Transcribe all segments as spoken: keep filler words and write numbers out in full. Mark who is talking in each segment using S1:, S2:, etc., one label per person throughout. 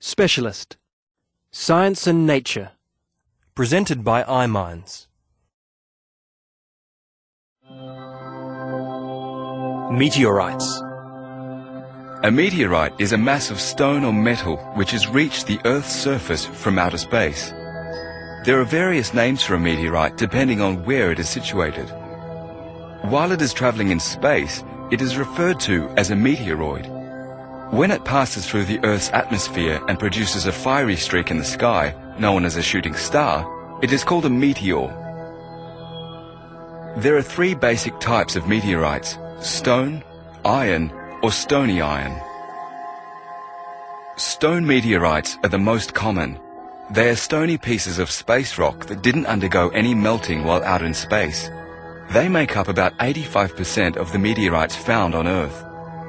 S1: Specialist. Science and Nature. Presented by iMinds. Meteorites.
S2: A meteorite is a mass of stone or metal which has reached the Earth's surface from outer space. There are various names for a meteorite depending on where it is situated. While it is travelling in space, it is referred to as a meteoroid. When it passes through the Earth's atmosphere and produces a fiery streak in the sky, known as a shooting star, it is called a meteor. There are three basic types of meteorites: stone, iron, or stony iron. Stone meteorites are the most common. They are stony pieces of space rock that didn't undergo any melting while out in space. They make up about eighty-five percent of the meteorites found on Earth.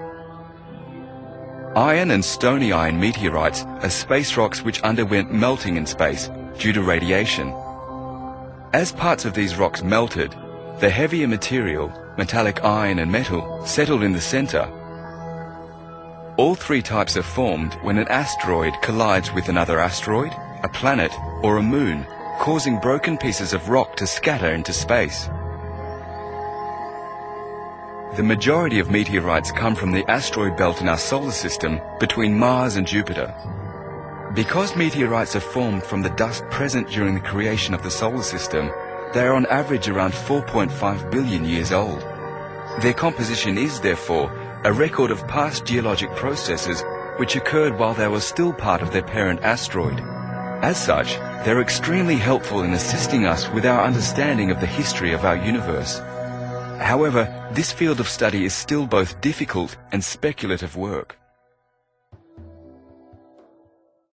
S2: Iron and stony iron meteorites are space rocks which underwent melting in space due to radiation. As parts of these rocks melted, the heavier material, metallic iron and metal, settled in the center. All three types are formed when an asteroid collides with another asteroid, a planet, or a moon, causing broken pieces of rock to scatter into space. The majority of meteorites come from the asteroid belt in our solar system between Mars and Jupiter. Because meteorites are formed from the dust present during the creation of the solar system, they are on average around four point five billion years old. Their composition is, therefore, a record of past geologic processes which occurred while they were still part of their parent asteroid. As such, they're extremely helpful in assisting us with our understanding of the history of our universe. However, this field of study is still both difficult and speculative work.